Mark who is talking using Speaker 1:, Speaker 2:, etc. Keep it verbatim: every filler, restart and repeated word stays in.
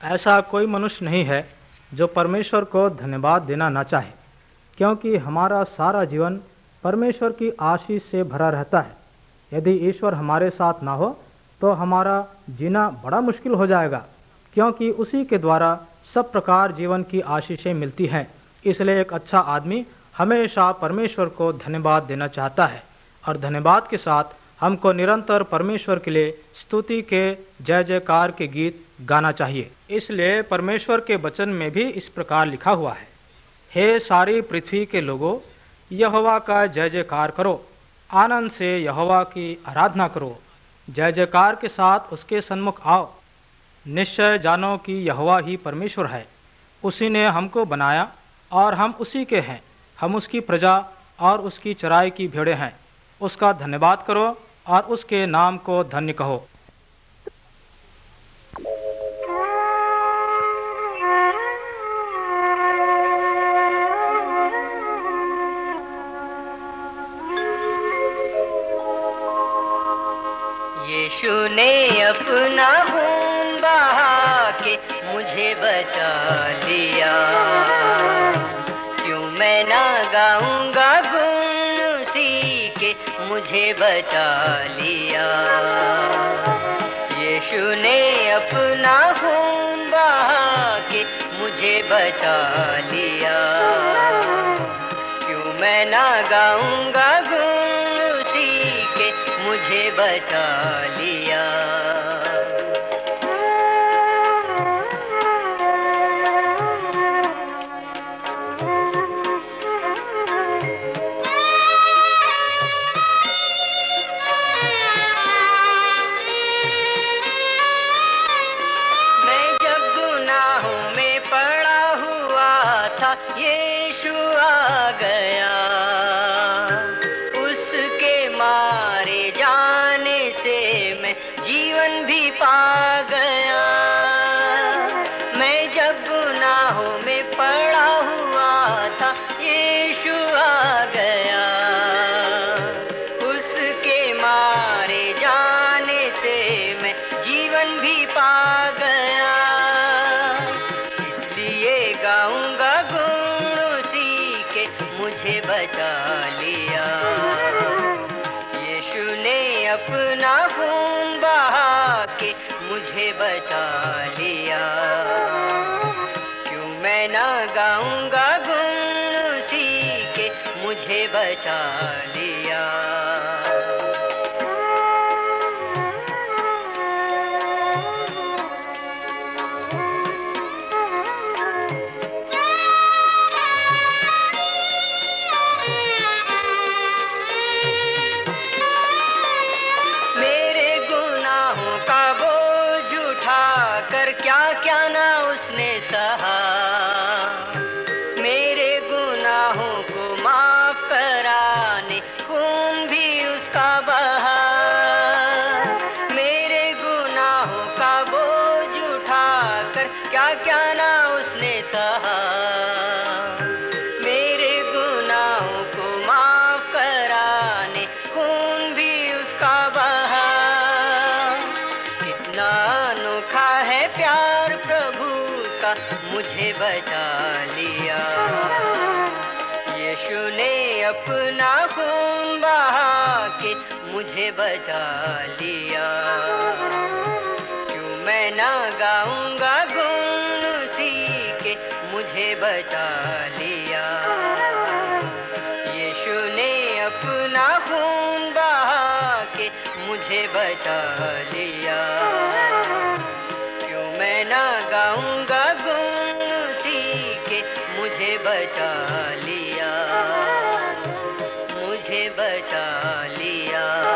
Speaker 1: ऐसा कोई मनुष्य नहीं है जो परमेश्वर को धन्यवाद देना ना चाहे, क्योंकि हमारा सारा जीवन परमेश्वर की आशीष से भरा रहता है। यदि ईश्वर हमारे साथ ना हो तो हमारा जीना बड़ा मुश्किल हो जाएगा, क्योंकि उसी के द्वारा सब प्रकार जीवन की आशीषें मिलती हैं। इसलिए एक अच्छा आदमी हमेशा परमेश्वर को धन्यवाद देना चाहता है और धन्यवाद के साथ हमको निरंतर परमेश्वर के लिए स्तुति के जय जयकार के गीत गाना चाहिए। इसलिए परमेश्वर के वचन में भी इस प्रकार लिखा हुआ है, हे सारी पृथ्वी के लोगों, यहोवा का जय जयकार करो, आनंद से यहोवा की आराधना करो, जय जयकार के साथ उसके सन्मुख आओ। निश्चय जानो कि यहोवा ही परमेश्वर है, उसी ने हमको बनाया और हम उसी के हैं। हम उसकी प्रजा और उसकी चराई की भेड़ें हैं। उसका धन्यवाद करो और उसके नाम को धन्य कहो।
Speaker 2: यीशु ने अपना खून बहा के मुझे बचा लिया, क्यों मैं ना गाऊंगा गुण उसी के मुझे बचा लिया। यीशु ने अपना खून बहा के मुझे बचा लिया, क्यों मैं ना गाऊंगा गुण उसी के मुझे बचा लिया। मैं जब गुनाहों में पड़ा हुआ था, यीशु आ गया, जीवन भी पा गया। मैं जब गुनाहों में पड़ा हुआ था, यीशु आ गया, उसके मारे जाने से मैं जीवन भी पा गया। इसलिए गाऊंगा गुण उसी के मुझे बचा लिया। यीशु ने अपना खून बहा के मुझे बचा लिया, क्यों मैं ना गाऊंगा गुण उसी के मुझे बचा लिया। क्या क्या ना उसने सहा, मेरे गुनाहों को माफ कराने खून भी उसका बहा। मेरे गुनाहों का बोझ उठाकर क्या क्या ना उसने सहा, मेरे गुनाहों को माफ कराने खून भी उसका बहा। कितना अनोखा है प्यार प्रभु का, मुझे बचा लिया। यीशु ने अपना खून बहा के मुझे बचा लिया, क्यों मैं ना गाऊंगा गुण उसी के मुझे बचा लिया। यीशु ने अपना खून बहा के मुझे बचा लिया, मैं ना गाऊंगा गुण उसी के मुझे बचा लिया, मुझे बचा लिया।